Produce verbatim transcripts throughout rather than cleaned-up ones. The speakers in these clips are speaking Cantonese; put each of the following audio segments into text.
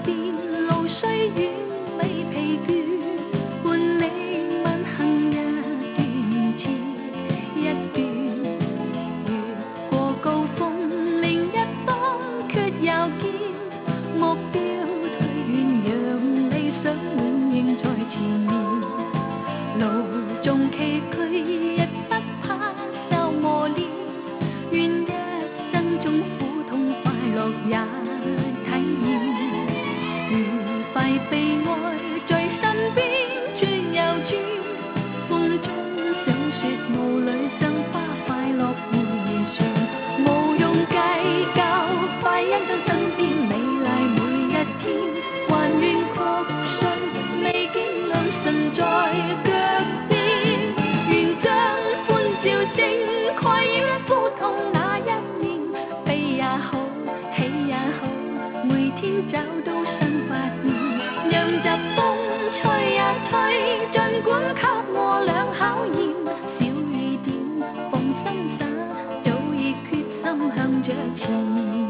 边，路雖遠未疲倦，伴你吻行一段接一段，越過高峰，另一方卻又見目標退遠，讓理想永遠在前面。路縱崎嶇，亦不怕受磨練，願一生中苦痛快樂也體驗。愉快被愛在身邊轉又轉，風中小說霧裏像花快樂迴旋，無用計較，快欣賞身邊美麗每一天，還願確信未見良辰在腳邊，願將歡笑聲蓋掩苦痛那一面，悲也好，喜也好，每天找到新發現，讓疾風吹呀吹，儘管給我倆考驗，小雨點放心灑，早已決心向着前。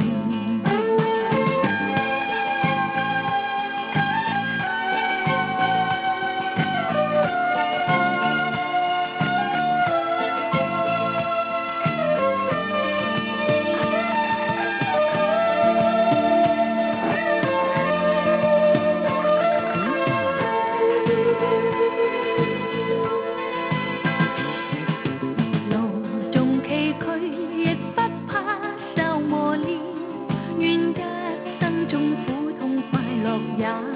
也